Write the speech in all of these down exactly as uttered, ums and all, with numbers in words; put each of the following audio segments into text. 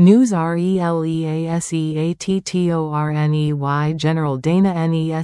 News RELEASEATTORNEY General Dana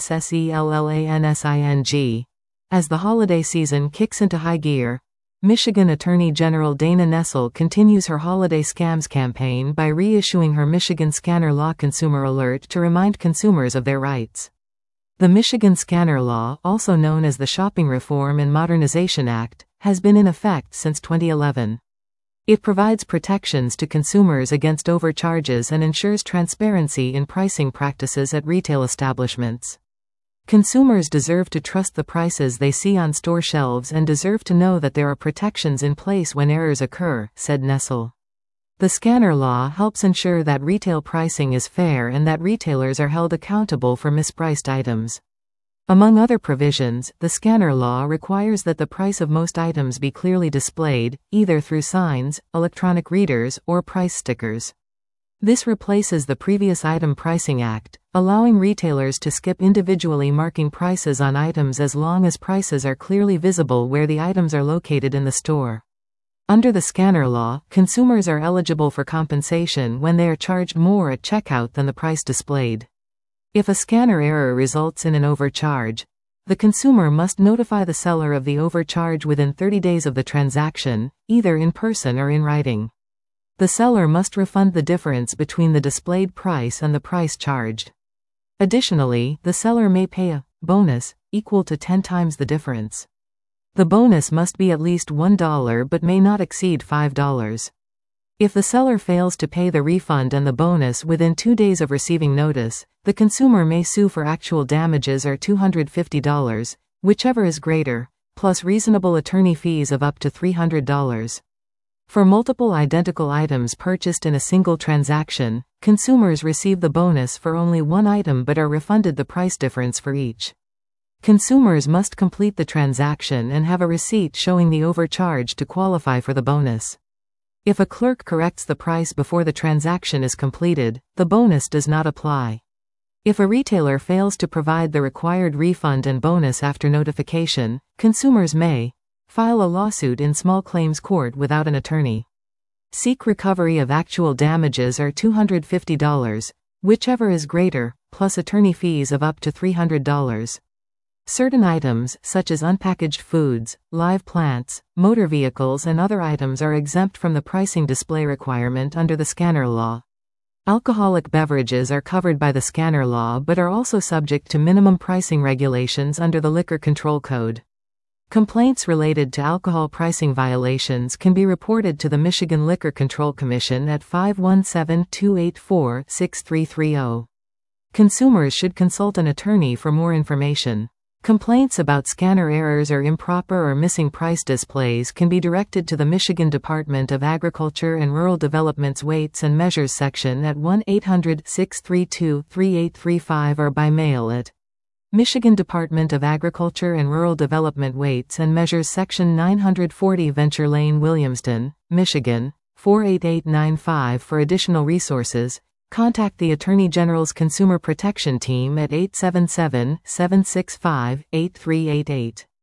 NESSELLANSING. As the holiday season kicks into high gear, Michigan Attorney General Dana Nessel continues her holiday scams campaign by reissuing her Michigan Scanner Law Consumer Alert to remind consumers of their rights. The Michigan Scanner Law, also known as the Shopping Reform and Modernization Act, has been in effect since twenty eleven. It provides protections to consumers against overcharges and ensures transparency in pricing practices at retail establishments. Consumers deserve to trust the prices they see on store shelves and deserve to know that there are protections in place when errors occur, said Nessel. The Scanner Law helps ensure that retail pricing is fair and that retailers are held accountable for mispriced items. Among other provisions, the Scanner Law requires that the price of most items be clearly displayed, either through signs, electronic readers, or price stickers. This replaces the previous Item Pricing Act, allowing retailers to skip individually marking prices on items as long as prices are clearly visible where the items are located in the store. Under the Scanner Law, consumers are eligible for compensation when they are charged more at checkout than the price displayed. If a scanner error results in an overcharge, the consumer must notify the seller of the overcharge within thirty days of the transaction, either in person or in writing. The seller must refund the difference between the displayed price and the price charged. Additionally, the seller may pay a bonus equal to ten times the difference. The bonus must be at least one dollar but may not exceed five dollars. If the seller fails to pay the refund and the bonus within two days of receiving notice, the consumer may sue for actual damages or two hundred fifty dollars, whichever is greater, plus reasonable attorney fees of up to three hundred dollars. For multiple identical items purchased in a single transaction, consumers receive the bonus for only one item but are refunded the price difference for each. Consumers must complete the transaction and have a receipt showing the overcharge to qualify for the bonus. If a clerk corrects the price before the transaction is completed, the bonus does not apply. If a retailer fails to provide the required refund and bonus after notification, consumers may file a lawsuit in small claims court without an attorney. Seek recovery of actual damages or two hundred fifty dollars, whichever is greater, plus attorney fees of up to three hundred dollars. Certain items, such as unpackaged foods, live plants, motor vehicles and other items are exempt from the pricing display requirement under the Scanner Law. Alcoholic beverages are covered by the Scanner Law but are also subject to minimum pricing regulations under the Liquor Control Code. Complaints related to alcohol pricing violations can be reported to the Michigan Liquor Control Commission at five one seven, two eight four, six three three zero. Consumers should consult an attorney for more information. Complaints about scanner errors or improper or missing price displays can be directed to the Michigan Department of Agriculture and Rural Development's Weights and Measures section at one eight hundred, six three two, three eight three five or by mail at Michigan Department of Agriculture and Rural Development Weights and Measures Section nine forty Venture Lane, Williamston, Michigan, four eight eight nine five. For additional resources, contact the Attorney General's Consumer Protection Team at eight seven seven, seven six five, eight three eight eight.